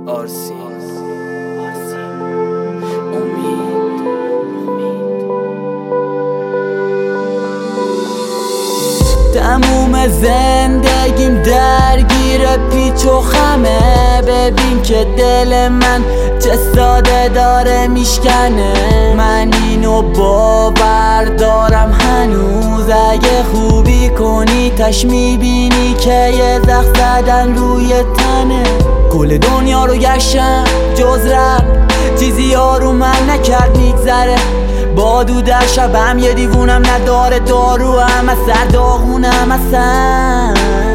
آرسی امید تموم زندگیم درگیر پیچ و خمه. ببین که دل من چه ساده داره میشکنه. من اینو باور دارم هنوز اگه خوبی کنی تش میبینی که یه زخم زدن روی تنه. کل دنیا رو گشتم جز رب چیزی رو من نکرد میگذره. بادو در شبم یه دیوونم نداره دارو هم از سر داغونم اصلا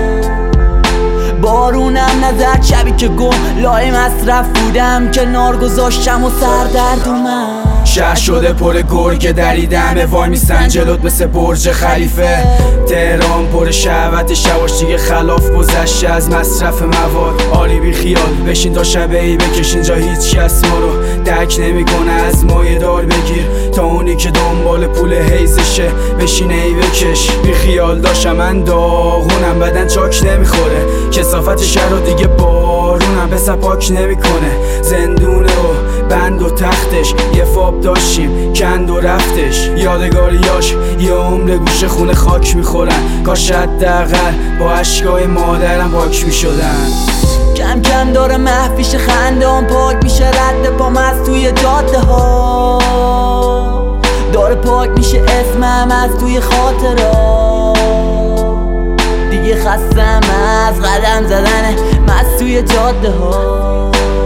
بارونم نزد شبی که گم لای مصرف بودم کنار گذاشتم و سردرد اومد. شهر شده پر گرگ دریدمه وای میسن جلوت مثل برج خلیفه. تهران پر شهوت شواش دیگه خلاف گذشته از مصرف مواد. آری بی خیال بشین تا شب ای بکش اینجا هیچ کس ما رو درک نمیکنه. از مایه دار بگیر تا اونی که دنبال پول حیزشه بشین ای بکش. بی خیال داشتم من داغونم بدن چاک نمیخوره. کثافت شهر رو دیگه بارونم به سپاک نمیکنه. زندونه و بند و تختش یه فاب داشتیم کند و رفتش. یادگاریاش یه عمر گوشه خونه خاک میخورن. کاش حداقل با اشکای مادرم پاک میشدن. کم کم داره محفیش خندم پاک میشه. رد پام از توی جاده ها داره پاک میشه. اسمم از توی خاطرها دیگه خستم از قدم زدن مست توی جاده ها.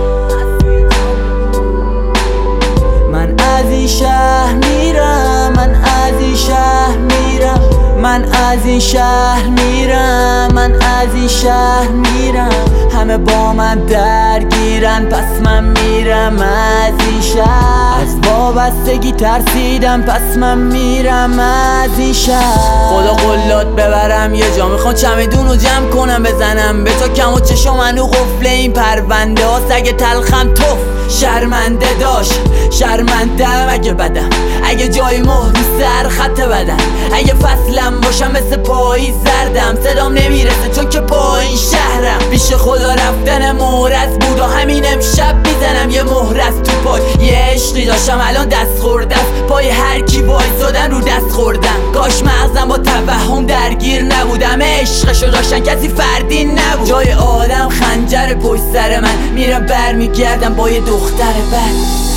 من از این شهر میرم من از این شهر میرم من از این شهر میرم من از این شهر میرم. همه با من درگیرن پس من میرم از این شهر. از وابستگی ترسیدم پس من میرم از این شهر. خدا قلات ببرم یه جا میخوام چمدون رو جمع کنم بزنم به تا کم و چشم منو قفل این پرونده ها. سگ تلخم توف شرمنده داشت شرمندم اگه بدم اگه جای مهر سر خط بدم اگه فصلم باشم مثل پاییز زردم. صدام نمیرسه چون که پایین شهرم. پیش خدا رفتن مهرز بود و همین امشب میزنم یه مهر از تو پای. یه عشقی داشتم الان دست خوردم پای هر کی وایسادن رو دست خوردم. کاش مغزم با توهم درگیر نبودم. عشقشو داشتن کسی فردی نبود. جای آدم خنجر پشت سر من میرم برمیگردم با یه دختر بد.